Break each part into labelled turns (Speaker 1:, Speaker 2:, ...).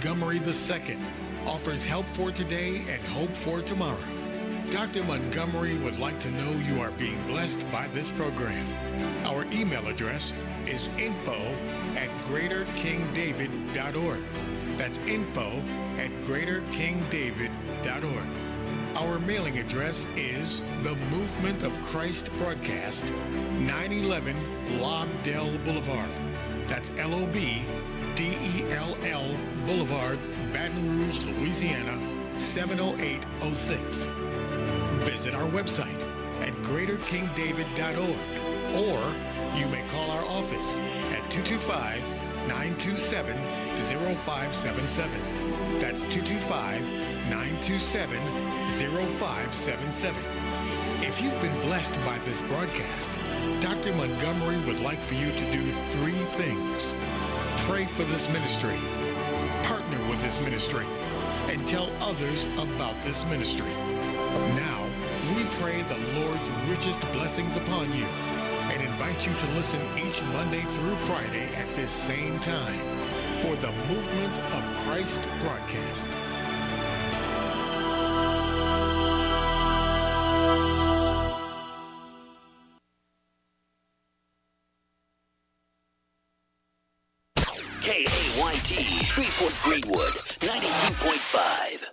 Speaker 1: Montgomery II offers help for today and hope for tomorrow. Dr. Montgomery would like to know you are being blessed by this program. Our email address is info@greaterkingdavid.org. That's info@greaterkingdavid.org. Our mailing address is The Movement of Christ Broadcast, 911 Lobdell Boulevard. That's LOBDELL Boulevard, Baton Rouge, Louisiana, 70806. Visit our website at greaterkingdavid.org, or you may call our office at 225-927-0577. That's 225-927-0577. If you've been blessed by this broadcast, Dr. Montgomery would like for you to do 3 things. Pray for this ministry, partner with this ministry, and tell others about this ministry. Now, we pray the Lord's richest blessings upon you and invite you to listen each Monday through Friday at this same time for the Movement of Christ broadcast.
Speaker 2: KAYT, Shreveport Greenwood, 92.5.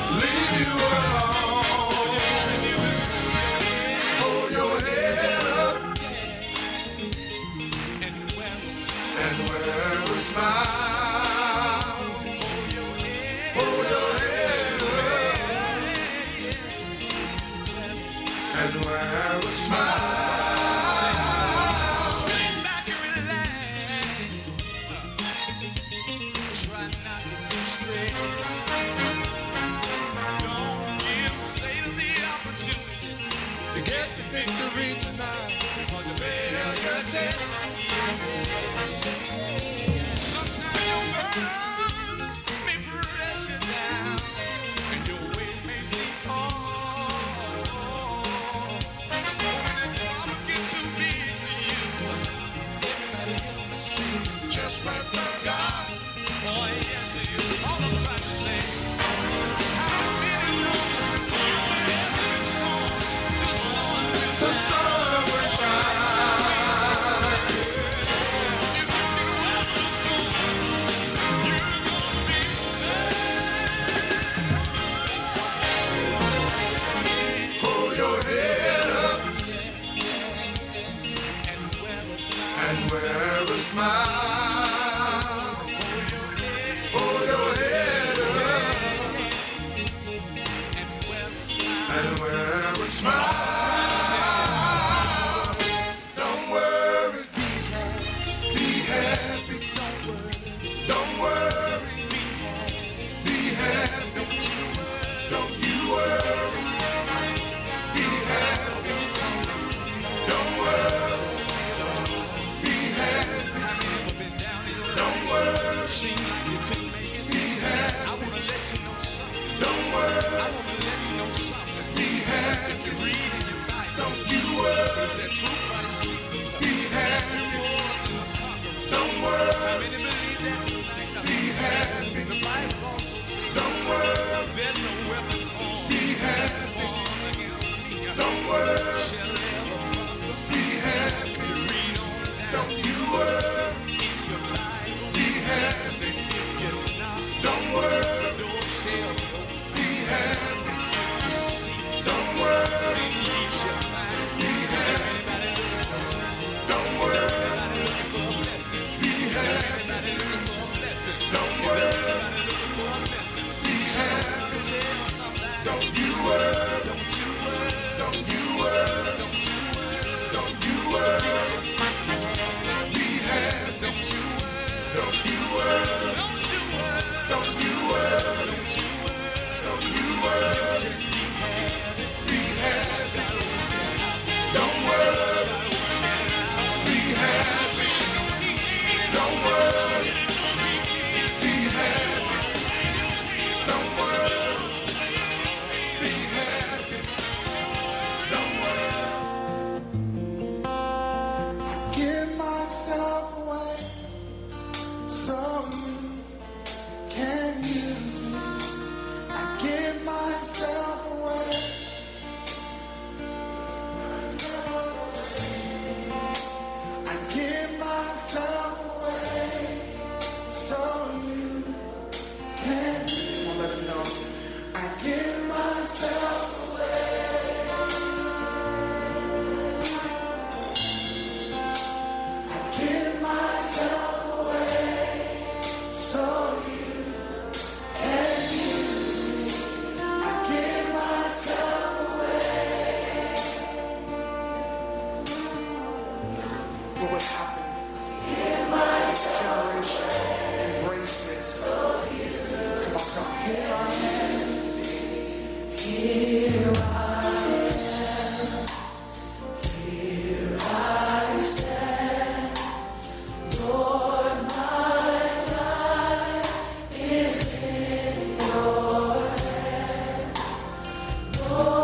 Speaker 3: leave you alone. Hold your head up and wear a smile. Hold your head up and wear a smile. Victory tonight, because you fail your test. Sometimes your burdens may press you down, and your way may seem hard. When this problem gets too big for you, everybody help me sing. Just right for God, boy, yes to you. All I'm trying to say, how many know every song, the sun will shine. If you can weather the storm, you're gonna be there. Hold your head up and wear a smile. Hold your head up and wear a smile. Don't worry, be happy. Don't worry, be happy. Don't you worry, be happy. Don't worry, be happy. Don't worry, seem like you couldn't make it. Be happy. I wanna let you know something. Don't worry, I wanna let you know something. Be happy. If you read in your Bible, don't you worry. It said through Christ Jesus. Be happy. Don't worry. How many believe that tonight? Be happy. The Bible also says, don't worry. There's no weapon formed. Be happy. Formed against me. Don't worry. Shall ever prosper. Be happy. If you read on down, don't you worry. In your Bible, be happy. Say, if you knock, don't worry. The door shall open. Be happy. If you seek, don't worry. Then ye shall find. Be happy. Everybody looking for a blessing. Don't worry. Everybody looking for a blessing. Be happy. Everybody looking for a blessing. Don't worry. Everybody looking for a blessing. Be happy. Tell somebody. Don't you worry. Don't you worry. Don't you worry. Don't you worry. Don't you worry. Just be happy. Don't you worry. Don't you worry. Don't you worry. Don't you worry. Don't you worry. Don't you worry. Just be happy. Be happy. Don't worry. Be happy. Don't worry. Be happy. Don't worry. Be happy. Don't worry. Give myself away so you can use me. I give myself away. I give myself away so you can. Come on, let them know. I give myself away. I give myself away so you can use me. I give myself away. What would happen? This generation embrace this. Come on, come. Here I am. Here I am. Here I stand. Lord, my life is in your hand. Lord,